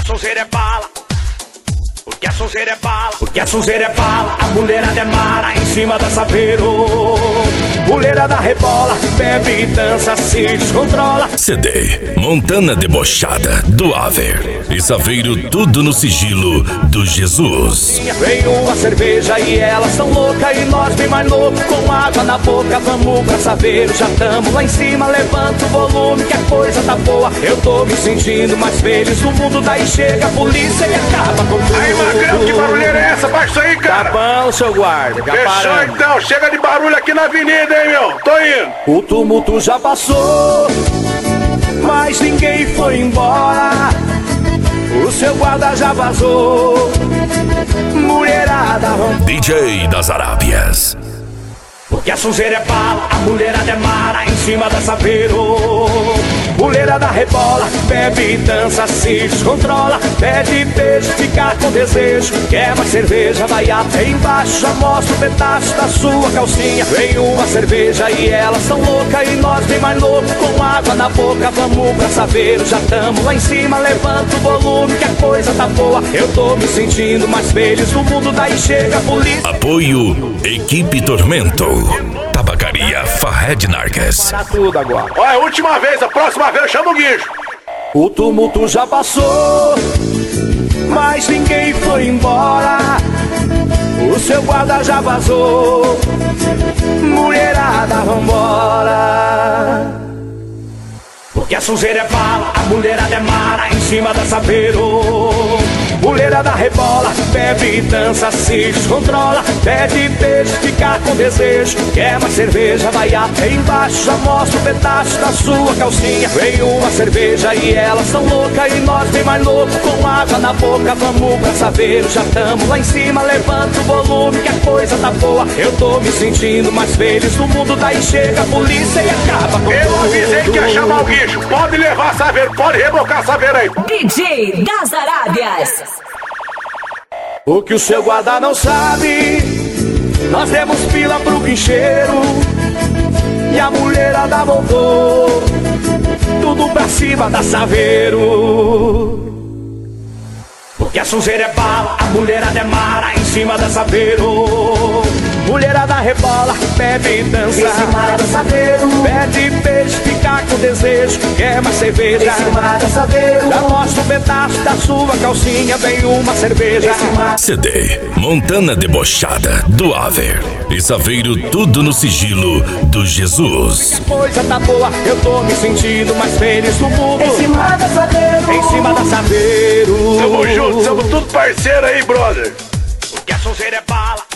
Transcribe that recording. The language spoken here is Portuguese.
sonzeira é bala. Porque a sonzeira é bala. Porque a sonzeira é bala. A mulherada é mara em cima da saveiro. Mulherada rebola, bebe e dança, se descontrola. CD Montana Debochada do Aver e Saveiro, tudo no sigilo do Jesus. Vem uma cerveja e elas tão loucas e nós bem mais louco, com água na boca, vamos pra Saveiro. Já tamo lá em cima, levanta o volume que a coisa tá boa. Eu tô me sentindo mais feliz no mundo, daí chega a polícia e acaba com tudo. Aí, Magrão, que barulheira é essa? Baixa isso aí, cara. Tá bom, seu guarda, já Fechou paramos. então, chega de barulho aqui na avenida, hein, meu? Tô indo. O tumulto já passou, mas ninguém foi embora. O seu guarda já vazou. Mulherada rompe. DJ das Arábias. Porque a sonzeira é bala, a mulherada é mara em cima da saveiro. Mulherada rebola, bebe e dança, se descontrola. Pede beijo, fica com desejo. Quer mais cerveja, vai até embaixo. Já mostra o pedaço da sua calcinha. Vem uma cerveja e elas tão loucas e nós bem mais louco, com água na boca, vamos pra Saveiro. Já tamo lá em cima, levanta o volume que a coisa tá boa. Eu tô me sentindo mais feliz no mundo, daí chega a polícia. Apoio Equipe Tormento. Tabacaria Fahed Narques. Para tudo agora. Olha, última vez, a próxima vez eu chamo o guincho. O tumulto já passou, mas ninguém foi embora. O seu guarda já vazou. Mulherada, vambora. Porque a sonzeira é bala, a mulherada é mara em cima da saveiro. Mulherada rebola, bebe e dança, se descontrola. Pede beijo, fica com desejo. Quer mais cerveja, vai até embaixo. Já mostra um pedaço da sua calcinha. Vem uma cerveja e elas tão loucas e nós bem mais louco, com água na boca, vamos pra Saveiro. Já tamo lá em cima, levanta o volume que a coisa tá boa. Eu tô me sentindo mais feliz no mundo, daí chega a polícia e acaba com Eu tudo. avisei que ia chamar o guincho. Pode levar Saveiro, pode rebocar Saveiro aí. DJ das Arábias. O que o seu guarda não sabe, nós demos pila pro guincheiro e a mulherada voltou, tudo pra cima da Saveiro. Porque a sonzeira é bala, a mulherada é mara em cima da Saveiro. Mulherada rebola, bebe e dança em cima da Saveiro. Pede beijo, fica com desejo. Quer mais cerveja em cima da Saveiro. Já mostra um pedaço da sua calcinha, vem uma cerveja. CD Montana Debochada do Aver e Saveiro, tudo no sigilo do Jesus. Coisa tá boa, eu tô me sentindo mais feliz no mundo. Em cima da Saveiro. Em cima da Saveiro. Tamo junto, somos tudo parceiro aí, brother. Porque a sonzeira é bala.